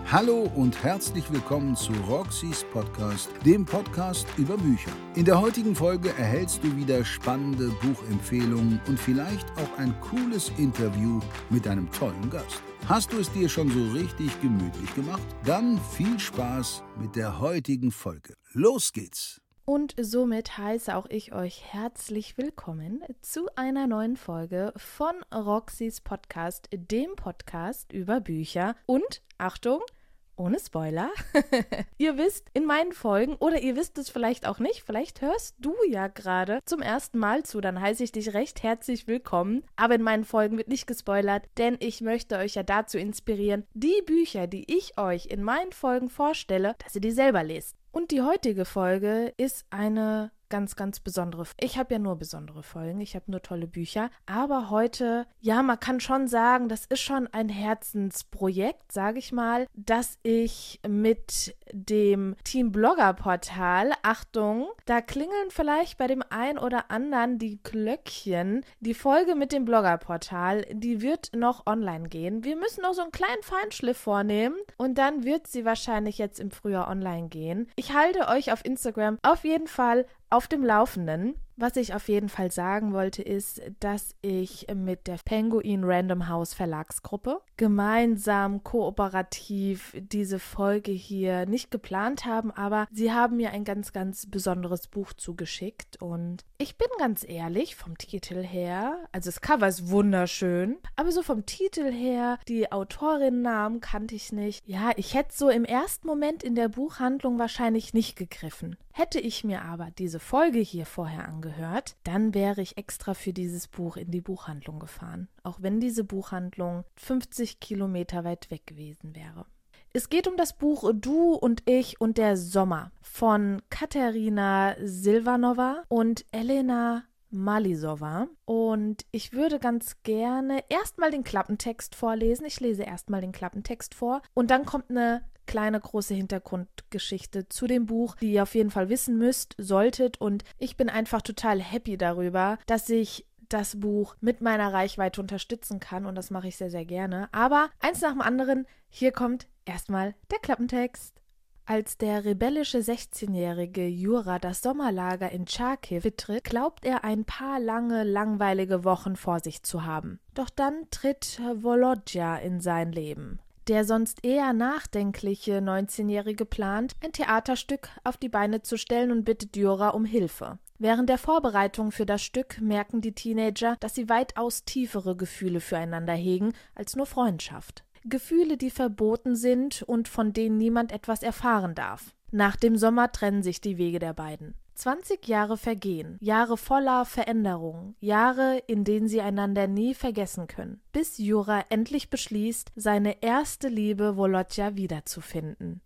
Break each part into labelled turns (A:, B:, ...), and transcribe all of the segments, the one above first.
A: Hallo und herzlich willkommen zu Roxys Podcast, dem Podcast über Bücher. In der heutigen Folge erhältst du wieder spannende Buchempfehlungen und vielleicht auch ein cooles Interview mit einem tollen Gast. Hast du es dir schon so richtig gemütlich gemacht? Dann viel Spaß mit der heutigen Folge. Los geht's!
B: Und somit heiße auch ich euch herzlich willkommen zu einer neuen Folge von Roxys Podcast, dem Podcast über Bücher und, Achtung, ohne Spoiler, ihr wisst in meinen Folgen, oder ihr wisst es vielleicht auch nicht, vielleicht hörst du ja gerade zum ersten Mal zu, dann heiße ich dich recht herzlich willkommen, aber in meinen Folgen wird nicht gespoilert, denn ich möchte euch ja dazu inspirieren, die Bücher, die ich euch in meinen Folgen vorstelle, dass ihr die selber lest. Und die heutige Folge ist eine ganz, ganz besondere. Ich habe ja nur besondere Folgen, ich habe nur tolle Bücher, aber heute, ja, man kann schon sagen, das ist schon ein Herzensprojekt, sage ich mal, dass ich mit dem Team Blogger Portal, Achtung, da klingeln vielleicht bei dem einen oder anderen die Glöckchen, die Folge mit dem Blogger Portal, die wird noch online gehen. Wir müssen noch so einen kleinen Feinschliff vornehmen und dann wird sie wahrscheinlich jetzt im Frühjahr online gehen. Ich halte euch auf Instagram auf jeden Fall auf dem Laufenden. Was ich auf jeden Fall sagen wollte, ist, dass ich mit der Penguin Random House Verlagsgruppe gemeinsam kooperativ diese Folge hier nicht geplant haben, aber sie haben mir ein ganz, ganz besonderes Buch zugeschickt und ich bin ganz ehrlich, vom Titel her, also das Cover ist wunderschön, aber so vom Titel her, die Autorinnennamen kannte ich nicht. Ja, ich hätte so im ersten Moment in der Buchhandlung wahrscheinlich nicht gegriffen. Hätte ich mir aber diese Folge hier vorher angehört, dann wäre ich extra für dieses Buch in die Buchhandlung gefahren, auch wenn diese Buchhandlung 50 Kilometer weit weg gewesen wäre. Es geht um das Buch Du und ich und der Sommer von Katerina Silvanova und Elena Malisova. Und ich würde ganz gerne erstmal den Klappentext vorlesen. Ich lese erstmal den Klappentext vor und dann kommt eine kleine große Hintergrundgeschichte zu dem Buch, die ihr auf jeden Fall wissen solltet. Und ich bin einfach total happy darüber, dass ich das Buch mit meiner Reichweite unterstützen kann und das mache ich sehr, sehr gerne. Aber eins nach dem anderen, hier kommt erstmal der Klappentext. Als der rebellische 16-jährige Jura das Sommerlager in Charkiw betritt, glaubt er ein paar lange, langweilige Wochen vor sich zu haben. Doch dann tritt Volodja in sein Leben. Der sonst eher nachdenkliche 19-Jährige plant, ein Theaterstück auf die Beine zu stellen und bittet Jura um Hilfe. Während der Vorbereitung für das Stück merken die Teenager, dass sie weitaus tiefere Gefühle füreinander hegen als nur Freundschaft. Gefühle, die verboten sind und von denen niemand etwas erfahren darf. Nach dem Sommer trennen sich die Wege der beiden. 20 Jahre vergehen, Jahre voller Veränderungen, Jahre, in denen sie einander nie vergessen können, bis Jura endlich beschließt, seine erste Liebe Volodja wiederzufinden.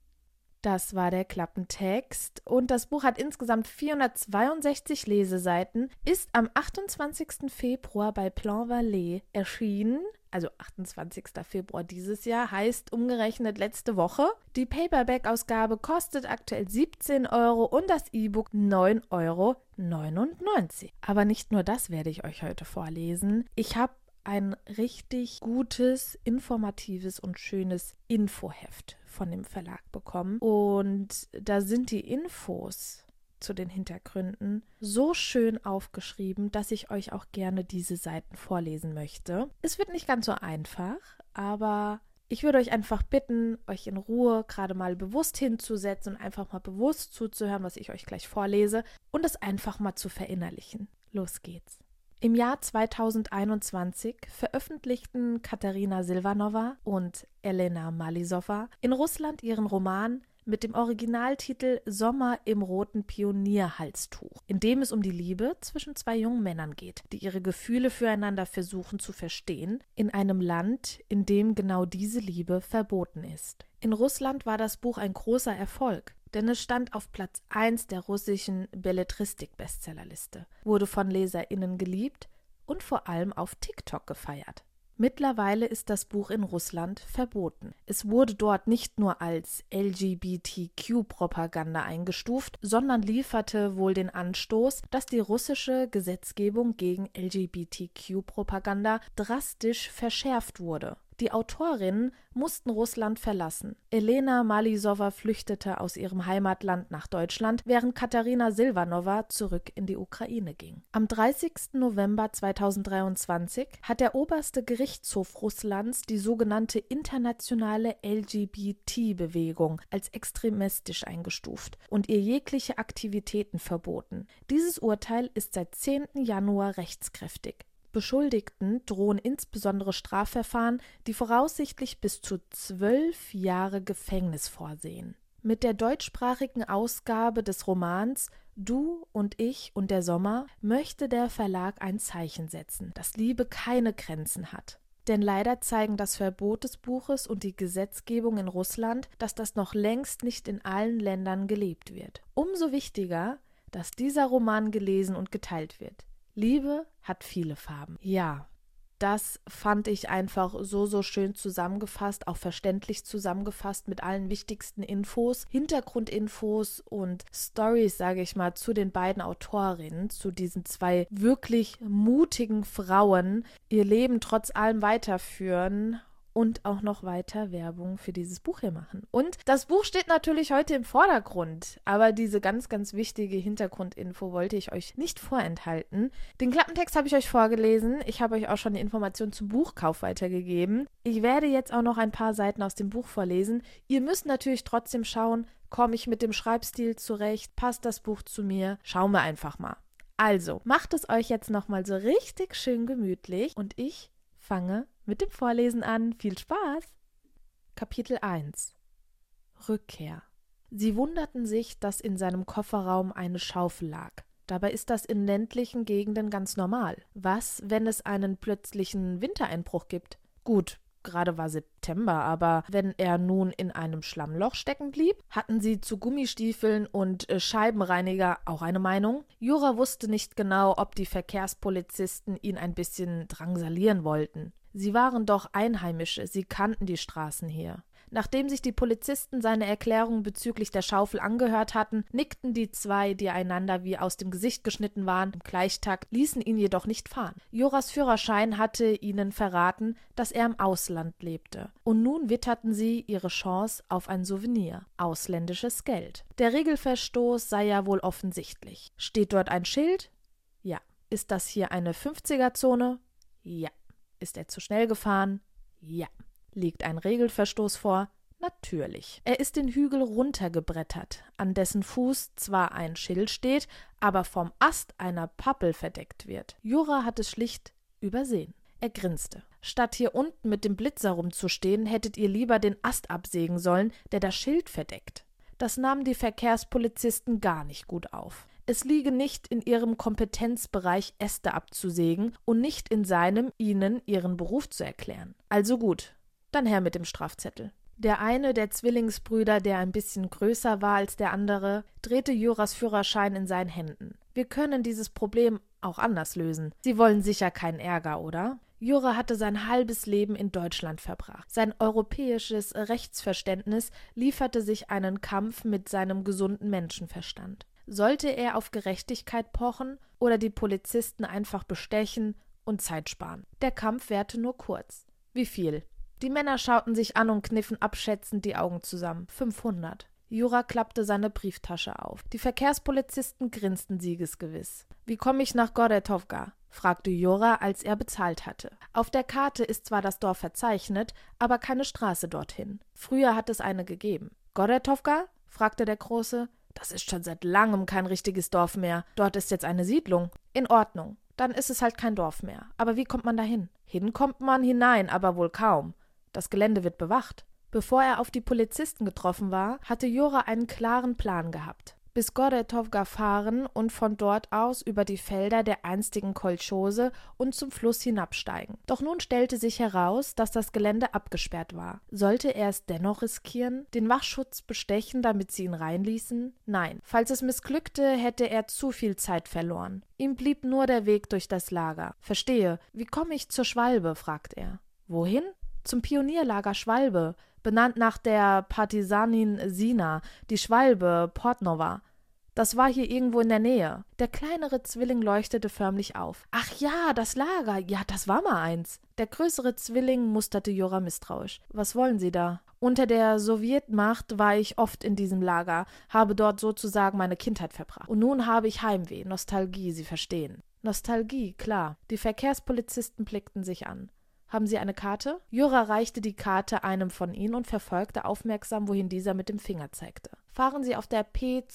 B: Das war der Klappentext und das Buch hat insgesamt 462 Leseseiten, ist am 28. Februar bei Plainvalais erschienen. Also 28. Februar dieses Jahr, heißt umgerechnet letzte Woche. Die Paperback-Ausgabe kostet aktuell 17 € und das E-Book 9,99 €. Aber nicht nur das werde ich euch heute vorlesen. Ich habe ein richtig gutes, informatives und schönes Infoheft von dem Verlag bekommen. Und da sind die Infos zu den Hintergründen so schön aufgeschrieben, dass ich euch auch gerne diese Seiten vorlesen möchte. Es wird nicht ganz so einfach, aber ich würde euch einfach bitten, euch in Ruhe gerade mal bewusst hinzusetzen und einfach mal bewusst zuzuhören, was ich euch gleich vorlese und es einfach mal zu verinnerlichen. Los geht's. Im Jahr 2021 veröffentlichten Katerina Silvanova und Elena Malisova in Russland ihren Roman mit dem Originaltitel Sommer im roten Pionierhalstuch, in dem es um die Liebe zwischen zwei jungen Männern geht, die ihre Gefühle füreinander versuchen zu verstehen, in einem Land, in dem genau diese Liebe verboten ist. In Russland war das Buch ein großer Erfolg, denn es stand auf Platz 1 der russischen Belletristik-Bestsellerliste, wurde von LeserInnen geliebt und vor allem auf TikTok gefeiert. Mittlerweile ist das Buch in Russland verboten. Es wurde dort nicht nur als LGBTQ-Propaganda eingestuft, sondern lieferte wohl den Anstoß, dass die russische Gesetzgebung gegen LGBTQ-Propaganda drastisch verschärft wurde. Die Autorinnen mussten Russland verlassen. Elena Malisowa flüchtete aus ihrem Heimatland nach Deutschland, während Katarina Silvanova zurück in die Ukraine ging. Am 30. November 2023 hat der oberste Gerichtshof Russlands die sogenannte internationale LGBT-Bewegung als extremistisch eingestuft und ihr jegliche Aktivitäten verboten. Dieses Urteil ist seit 10. Januar rechtskräftig. Beschuldigten drohen insbesondere Strafverfahren, die voraussichtlich bis zu 12 Jahre Gefängnis vorsehen. Mit der deutschsprachigen Ausgabe des Romans »Du und ich und der Sommer« möchte der Verlag ein Zeichen setzen, dass Liebe keine Grenzen hat. Denn leider zeigen das Verbot des Buches und die Gesetzgebung in Russland, dass das noch längst nicht in allen Ländern gelebt wird. Umso wichtiger, dass dieser Roman gelesen und geteilt wird. Liebe hat viele Farben. Ja, das fand ich einfach so schön zusammengefasst, auch verständlich zusammengefasst mit allen wichtigsten Infos, Hintergrundinfos und Storys, sage ich mal, zu den beiden Autorinnen, zu diesen zwei wirklich mutigen Frauen, ihr Leben trotz allem weiterführen und auch noch weiter Werbung für dieses Buch hier machen. Und das Buch steht natürlich heute im Vordergrund, aber diese ganz wichtige Hintergrundinfo wollte ich euch nicht vorenthalten. Den Klappentext habe ich euch vorgelesen. Ich habe euch auch schon die Informationen zum Buchkauf weitergegeben. Ich werde jetzt auch noch ein paar Seiten aus dem Buch vorlesen. Ihr müsst natürlich trotzdem schauen, komme ich mit dem Schreibstil zurecht? Passt das Buch zu mir? Schauen wir einfach mal. Also, macht es euch jetzt nochmal so richtig schön gemütlich und ich fange mit dem Vorlesen an. Viel Spaß! Kapitel 1 Rückkehr. Sie wunderten sich, dass in seinem Kofferraum eine Schaufel lag. Dabei ist das in ländlichen Gegenden ganz normal. Was, wenn es einen plötzlichen Wintereinbruch gibt? Gut, gerade war September, aber wenn er nun in einem Schlammloch stecken blieb? Hatten sie zu Gummistiefeln und Scheibenreiniger auch eine Meinung? Jura wusste nicht genau, ob die Verkehrspolizisten ihn ein bisschen drangsalieren wollten. Sie waren doch Einheimische, sie kannten die Straßen hier. Nachdem sich die Polizisten seine Erklärung bezüglich der Schaufel angehört hatten, nickten die zwei, die einander wie aus dem Gesicht geschnitten waren, im Gleichtakt, ließen ihn jedoch nicht fahren. Joras Führerschein hatte ihnen verraten, dass er im Ausland lebte. Und nun witterten sie ihre Chance auf ein Souvenir, ausländisches Geld. Der Regelverstoß sei ja wohl offensichtlich. Steht dort ein Schild? Ja. Ist das hier eine 50er-Zone? Ja. Ist er zu schnell gefahren? Ja. Liegt ein Regelverstoß vor? Natürlich. Er ist den Hügel runtergebrettert, an dessen Fuß zwar ein Schild steht, aber vom Ast einer Pappel verdeckt wird. Jura hat es schlicht übersehen. Er grinste. Statt hier unten mit dem Blitzer rumzustehen, hättet ihr lieber den Ast absägen sollen, der das Schild verdeckt. Das nahmen die Verkehrspolizisten gar nicht gut auf. Es liege nicht in ihrem Kompetenzbereich, Äste abzusägen und nicht in seinem, ihnen ihren Beruf zu erklären. Also gut, dann her mit dem Strafzettel. Der eine der Zwillingsbrüder, der ein bisschen größer war als der andere, drehte Juras Führerschein in seinen Händen. Wir können dieses Problem auch anders lösen. Sie wollen sicher keinen Ärger, oder? Jura hatte sein halbes Leben in Deutschland verbracht. Sein europäisches Rechtsverständnis lieferte sich einen Kampf mit seinem gesunden Menschenverstand. Sollte er auf Gerechtigkeit pochen oder die Polizisten einfach bestechen und Zeit sparen? Der Kampf währte nur kurz. Wie viel? Die Männer schauten sich an und kniffen abschätzend die Augen zusammen. 500. Jura klappte seine Brieftasche auf. Die Verkehrspolizisten grinsten siegesgewiss. »Wie komme ich nach Goretowka?« fragte Jura, als er bezahlt hatte. Auf der Karte ist zwar das Dorf verzeichnet, aber keine Straße dorthin. Früher hat es eine gegeben. »Goretowka?« fragte der Große. »Das ist schon seit langem kein richtiges Dorf mehr. Dort ist jetzt eine Siedlung.« »In Ordnung. Dann ist es halt kein Dorf mehr. Aber wie kommt man dahin?« »Hin kommt man hinein, aber wohl kaum. Das Gelände wird bewacht.« Bevor er auf die Polizisten getroffen war, hatte Jura einen klaren Plan gehabt. Bis Goretowka fahren und von dort aus über die Felder der einstigen Kolchose und zum Fluss hinabsteigen. Doch nun stellte sich heraus, dass das Gelände abgesperrt war. Sollte er es dennoch riskieren? Den Wachschutz bestechen, damit sie ihn reinließen? Nein. Falls es missglückte, hätte er zu viel Zeit verloren. Ihm blieb nur der Weg durch das Lager. »Verstehe. Wie komme ich zur Schwalbe?« fragt er. »Wohin?« »Zum Pionierlager Schwalbe, benannt nach der Partisanin Sina, die Schwalbe Portnova.« Das war hier irgendwo in der Nähe. Der kleinere Zwilling leuchtete förmlich auf. Ach ja, das Lager. Ja, das war mal eins. Der größere Zwilling musterte Jura misstrauisch. Was wollen Sie da? Unter der Sowjetmacht war ich oft in diesem Lager, habe dort sozusagen meine Kindheit verbracht. Und nun habe ich Heimweh, Nostalgie, Sie verstehen. Nostalgie, klar. Die Verkehrspolizisten blickten sich an. Haben Sie eine Karte? Jura reichte die Karte einem von ihnen und verfolgte aufmerksam, wohin dieser mit dem Finger zeigte. Fahren Sie auf der P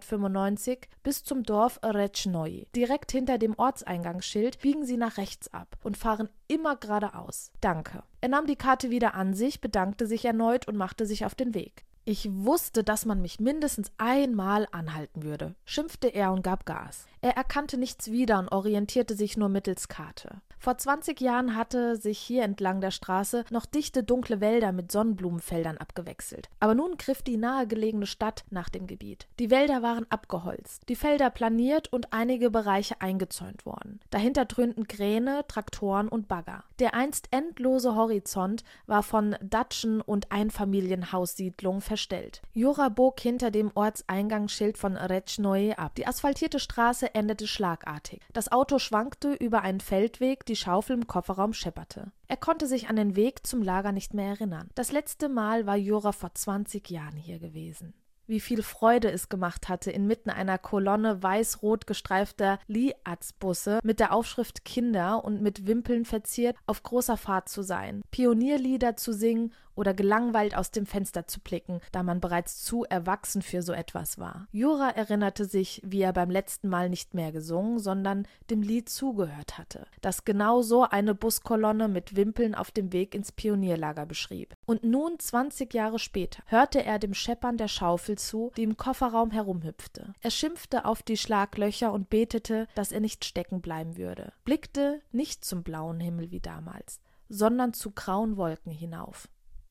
B: 295 bis zum Dorf Retschnoi. Direkt hinter dem Ortseingangsschild biegen Sie nach rechts ab und fahren immer geradeaus. Danke. Er nahm die Karte wieder an sich, bedankte sich erneut und machte sich auf den Weg. Ich wusste, dass man mich mindestens einmal anhalten würde, schimpfte er und gab Gas. Er erkannte nichts wieder und orientierte sich nur mittels Karte. Vor 20 Jahren hatte sich hier entlang der Straße noch dichte, dunkle Wälder mit Sonnenblumenfeldern abgewechselt. Aber nun griff die nahegelegene Stadt nach dem Gebiet. Die Wälder waren abgeholzt, die Felder planiert und einige Bereiche eingezäunt worden. Dahinter dröhnten Kräne, Traktoren und Bagger. Der einst endlose Horizont war von Datschen und Einfamilienhaussiedlungen verstellt. Jura bog hinter dem Ortseingangsschild von Retschnoi ab. Die asphaltierte Straße endete schlagartig. Das Auto schwankte über einen Feldweg, die Schaufel im Kofferraum schepperte. Er konnte sich an den Weg zum Lager nicht mehr erinnern. Das letzte Mal war Jura vor 20 Jahren hier gewesen. Wie viel Freude es gemacht hatte, inmitten einer Kolonne weiß-rot gestreifter Liaz-Busse mit der Aufschrift Kinder und mit Wimpeln verziert auf großer Fahrt zu sein, Pionierlieder zu singen oder gelangweilt aus dem Fenster zu blicken, da man bereits zu erwachsen für so etwas war. Jura erinnerte sich, wie er beim letzten Mal nicht mehr gesungen, sondern dem Lied zugehört hatte, das genau so eine Buskolonne mit Wimpeln auf dem Weg ins Pionierlager beschrieb. Und nun, 20 Jahre später, hörte er dem Scheppern der Schaufel zu, die im Kofferraum herumhüpfte. Er schimpfte auf die Schlaglöcher und betete, dass er nicht stecken bleiben würde, blickte nicht zum blauen Himmel wie damals, sondern zu grauen Wolken hinauf.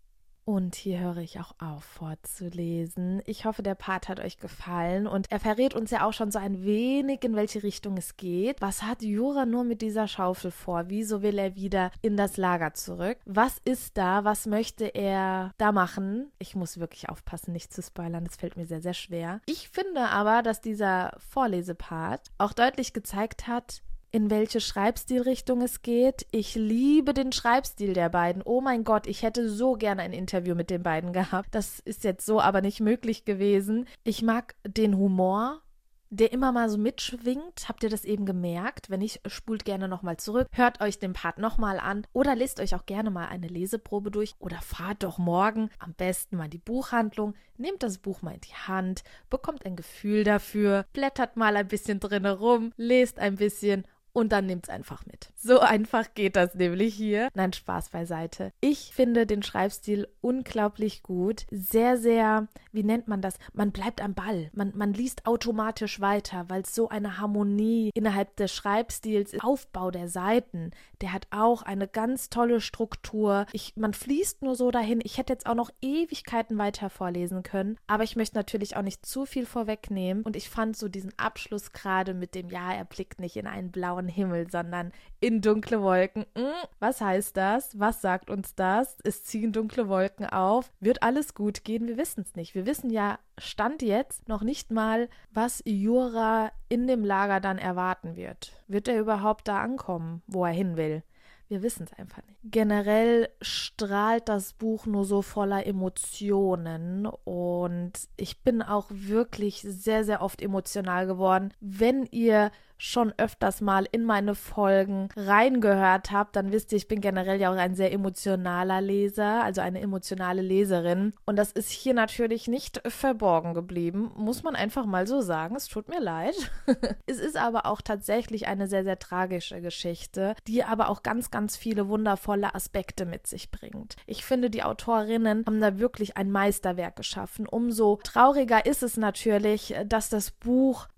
B: Und hier höre ich auch auf vorzulesen. Ich hoffe, der Part hat euch gefallen und er verrät uns ja auch schon so ein wenig, in welche Richtung es geht. Was hat Jura nur mit dieser Schaufel vor? Wieso will er wieder in das Lager zurück? Was ist da? Was möchte er da machen? Ich muss wirklich aufpassen, nicht zu spoilern. Das fällt mir sehr, sehr schwer. Ich finde aber, dass dieser Vorlesepart auch deutlich gezeigt hat, in welche Schreibstilrichtung es geht. Ich liebe den Schreibstil der beiden. Oh mein Gott, ich hätte so gerne ein Interview mit den beiden gehabt. Das ist jetzt so aber nicht möglich gewesen. Ich mag den Humor, der immer mal so mitschwingt. Habt ihr das eben gemerkt? Wenn nicht, spult gerne nochmal zurück. Hört euch den Part nochmal an oder lest euch auch gerne mal eine Leseprobe durch oder fahrt doch morgen am besten mal in die Buchhandlung. Nehmt das Buch mal in die Hand, bekommt ein Gefühl dafür, blättert mal ein bisschen drin herum, lest ein bisschen und dann nehmt's einfach mit. So einfach geht das nämlich hier. Nein, Spaß beiseite. Ich finde den Schreibstil unglaublich gut. Sehr, sehr, wie nennt man das? Man bleibt am Ball. Man liest automatisch weiter, weil es so eine Harmonie innerhalb des Schreibstils ist. Aufbau der Seiten, der hat auch eine ganz tolle Struktur. Man fließt nur so dahin. Ich hätte jetzt auch noch Ewigkeiten weiter vorlesen können, aber ich möchte natürlich auch nicht zu viel vorwegnehmen. Und ich fand so diesen Abschluss gerade mit dem, ja, er blickt nicht in einen blauen Himmel, sondern in dunkle Wolken. Was heißt das? Was sagt uns das? Es ziehen dunkle Wolken auf. Wird alles gut gehen? Wir wissen es nicht. Wir wissen ja, Stand jetzt, noch nicht mal, was Jura in dem Lager dann erwarten wird. Wird er überhaupt da ankommen, wo er hin will? Wir wissen es einfach nicht. Generell strahlt das Buch nur so voller Emotionen und ich bin auch wirklich sehr, sehr oft emotional geworden. Wenn ihr schon öfters mal in meine Folgen reingehört habt, dann wisst ihr, ich bin generell ja auch ein sehr emotionaler Leser, also eine emotionale Leserin. Und das ist hier natürlich nicht verborgen geblieben, muss man einfach mal so sagen. Es tut mir leid. Es ist aber auch tatsächlich eine sehr, sehr tragische Geschichte, die aber auch ganz, ganz viele wundervolle Aspekte mit sich bringt. Ich finde, die Autorinnen haben da wirklich ein Meisterwerk geschaffen. Umso trauriger ist es natürlich, dass das Buch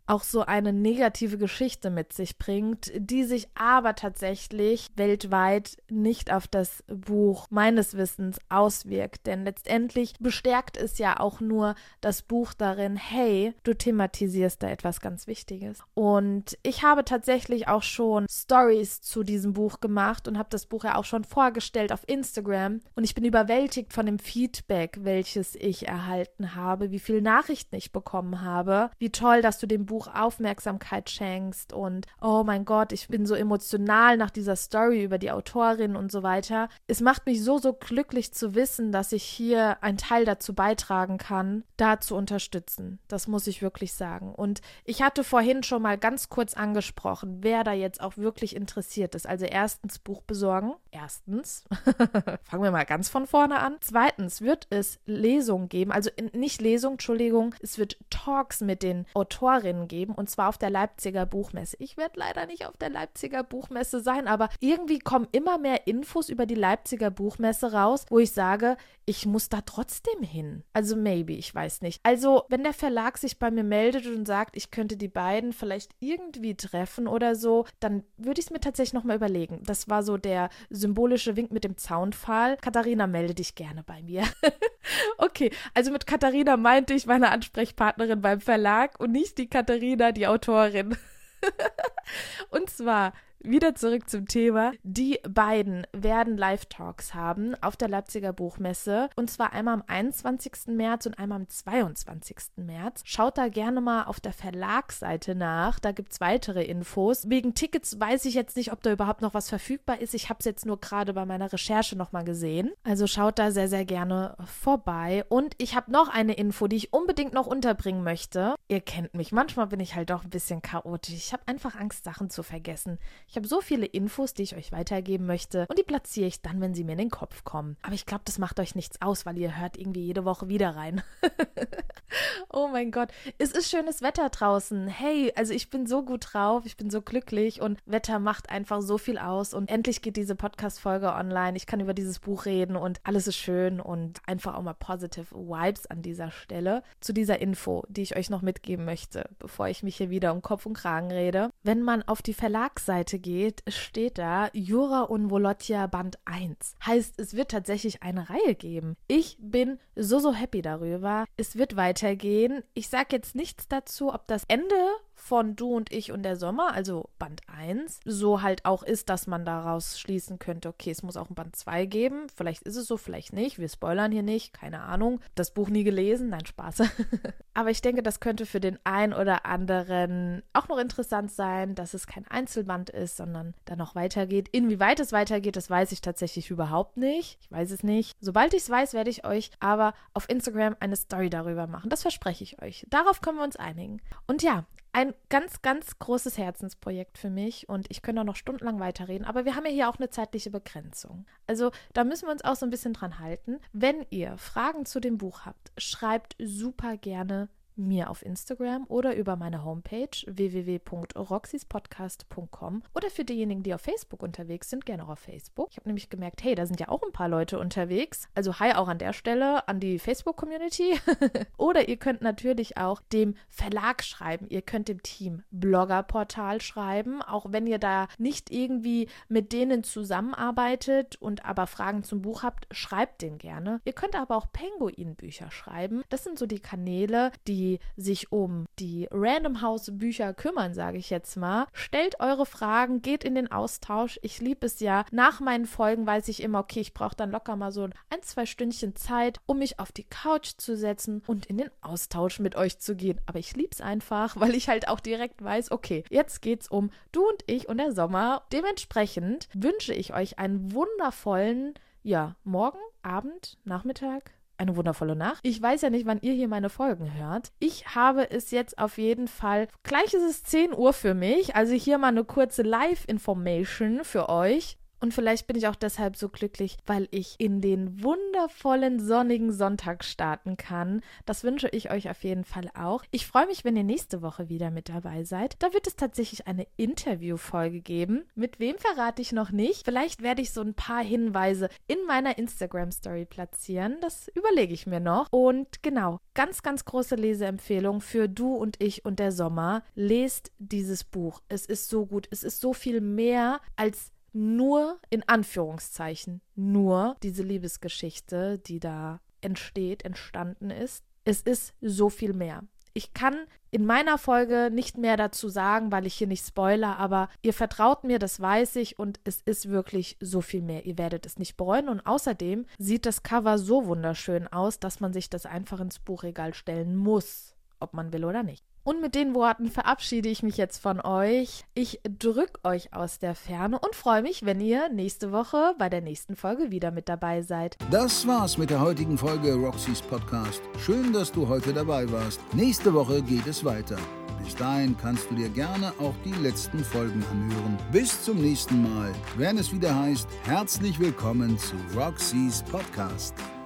B: auch so eine negative Geschichte mit sich bringt, die sich aber tatsächlich weltweit nicht auf das Buch meines Wissens auswirkt. Denn letztendlich bestärkt es ja auch nur das Buch darin, hey, du thematisierst da etwas ganz Wichtiges. Und ich habe tatsächlich auch schon Stories zu diesem Buch gemacht und habe das Buch ja auch schon vorgestellt auf Instagram. Und ich bin überwältigt von dem Feedback, welches ich erhalten habe, wie viele Nachrichten ich bekommen habe, wie toll, dass du dem Buch Aufmerksamkeit schenkst und oh mein Gott, ich bin so emotional nach dieser Story über die Autorin und so weiter. Es macht mich so glücklich zu wissen, dass ich hier einen Teil dazu beitragen kann, da zu unterstützen. Das muss ich wirklich sagen. Und ich hatte vorhin schon mal ganz kurz angesprochen, wer da jetzt auch wirklich interessiert ist. Also erstens Buch besorgen. Erstens. Fangen wir mal ganz von vorne an. Zweitens wird es Lesungen geben, also nicht Lesungen, Entschuldigung, es wird Talks mit den Autorinnen geben und zwar auf der Leipziger Buchmesse. Ich werde leider nicht auf der Leipziger Buchmesse sein, aber irgendwie kommen immer mehr Infos über die Leipziger Buchmesse raus, wo ich sage, ich muss da trotzdem hin. Also maybe, ich weiß nicht. Also wenn der Verlag sich bei mir meldet und sagt, ich könnte die beiden vielleicht irgendwie treffen oder so, dann würde ich es mir tatsächlich nochmal überlegen. Das war so der symbolische Wink mit dem Zaunpfahl. Katharina, melde dich gerne bei mir. Okay, also mit Katharina meinte ich meine Ansprechpartnerin beim Verlag und nicht die Katharina, die Autorin. Und zwar wieder zurück zum Thema. Die beiden werden Live-Talks haben auf der Leipziger Buchmesse und zwar einmal am 21. März und einmal am 22. März. Schaut da gerne mal auf der Verlagsseite nach, da gibt es weitere Infos. Wegen Tickets weiß ich jetzt nicht, ob da überhaupt noch was verfügbar ist. Ich habe es jetzt nur gerade bei meiner Recherche nochmal gesehen. Also schaut da sehr, sehr gerne vorbei. Und ich habe noch eine Info, die ich unbedingt noch unterbringen möchte. Ihr kennt mich, manchmal bin ich halt doch ein bisschen chaotisch. Ich habe einfach Angst, Sachen zu vergessen. Ich habe so viele Infos, die ich euch weitergeben möchte und die platziere ich dann, wenn sie mir in den Kopf kommen. Aber ich glaube, das macht euch nichts aus, weil ihr hört irgendwie jede Woche wieder rein. Oh mein Gott, es ist schönes Wetter draußen. Hey, also ich bin so gut drauf, ich bin so glücklich und Wetter macht einfach so viel aus und endlich geht diese Podcast-Folge online. Ich kann über dieses Buch reden und alles ist schön und einfach auch mal positive Vibes an dieser Stelle. Zu dieser Info, die ich euch noch mitgeben möchte, bevor ich mich hier wieder um Kopf und Kragen rede. Wenn man auf die Verlagsseite geht, steht da Jura und Wolotia Band 1. Heißt, es wird tatsächlich eine Reihe geben. Ich bin so happy darüber. Es wird weitergehen. Ich sage jetzt nichts dazu, ob das Ende von Du und ich und der Sommer, also Band 1, so halt auch ist, dass man daraus schließen könnte, okay, es muss auch ein Band 2 geben. Vielleicht ist es so, vielleicht nicht. Wir spoilern hier nicht, keine Ahnung. Das Buch nie gelesen, nein, Spaß. Aber ich denke, das könnte für den einen oder anderen auch noch interessant sein, dass es kein Einzelband ist, sondern da noch weitergeht. Inwieweit es weitergeht, das weiß ich tatsächlich überhaupt nicht. Ich weiß es nicht. Sobald ich es weiß, werde ich euch aber auf Instagram eine Story darüber machen. Das verspreche ich euch. Darauf können wir uns einigen. Und ja, ein ganz, ganz großes Herzensprojekt für mich und ich könnte auch noch stundenlang weiterreden, aber wir haben ja hier auch eine zeitliche Begrenzung. Also da müssen wir uns auch so ein bisschen dran halten. Wenn ihr Fragen zu dem Buch habt, schreibt super gerne mir auf Instagram oder über meine Homepage www.roxyspodcast.com oder für diejenigen, die auf Facebook unterwegs sind, gerne auch auf Facebook. Ich habe nämlich gemerkt, hey, da sind ja auch ein paar Leute unterwegs. Also hi auch an der Stelle an die Facebook-Community. Oder ihr könnt natürlich auch dem Verlag schreiben. Ihr könnt dem Team Bloggerportal schreiben, auch wenn ihr da nicht irgendwie mit denen zusammenarbeitet und aber Fragen zum Buch habt, schreibt den gerne. Ihr könnt aber auch Penguin-Bücher schreiben. Das sind so die Kanäle, die sich um die Random House Bücher kümmern, sage ich jetzt mal. Stellt eure Fragen, geht in den Austausch. Ich liebe es ja. Nach meinen Folgen weiß ich immer, okay, ich brauche dann locker mal so 1-2 Stündchen Zeit, um mich auf die Couch zu setzen und in den Austausch mit euch zu gehen. Aber ich liebe es einfach, weil ich halt auch direkt weiß, okay, jetzt geht's um Du und ich und der Sommer. Dementsprechend wünsche ich euch einen wundervollen, Morgen, Abend, Nachmittag, eine wundervolle Nacht. Ich weiß ja nicht, wann ihr hier meine Folgen hört. Ich habe es jetzt auf jeden Fall, gleich ist es 10 Uhr für mich, also hier mal eine kurze Live-Information für euch. Und vielleicht bin ich auch deshalb so glücklich, weil ich in den wundervollen sonnigen Sonntag starten kann. Das wünsche ich euch auf jeden Fall auch. Ich freue mich, wenn ihr nächste Woche wieder mit dabei seid. Da wird es tatsächlich eine Interviewfolge geben. Mit wem verrate ich noch nicht. Vielleicht werde ich so ein paar Hinweise in meiner Instagram-Story platzieren. Das überlege ich mir noch. Und genau, ganz, ganz große Leseempfehlung für Du und ich und der Sommer. Lest dieses Buch. Es ist so gut. Es ist so viel mehr als nur, in Anführungszeichen, nur diese Liebesgeschichte, die da entstanden ist. Es ist so viel mehr. Ich kann in meiner Folge nicht mehr dazu sagen, weil ich hier nicht spoilere, aber ihr vertraut mir, das weiß ich, und es ist wirklich so viel mehr. Ihr werdet es nicht bereuen, und außerdem sieht das Cover so wunderschön aus, dass man sich das einfach ins Buchregal stellen muss, ob man will oder nicht. Und mit den Worten verabschiede ich mich jetzt von euch. Ich drücke euch aus der Ferne und freue mich, wenn ihr nächste Woche bei der nächsten Folge wieder mit dabei seid.
A: Das war's mit der heutigen Folge Roxys Podcast. Schön, dass du heute dabei warst. Nächste Woche geht es weiter. Bis dahin kannst du dir gerne auch die letzten Folgen anhören. Bis zum nächsten Mal, wenn es wieder heißt, herzlich willkommen zu Roxys Podcast.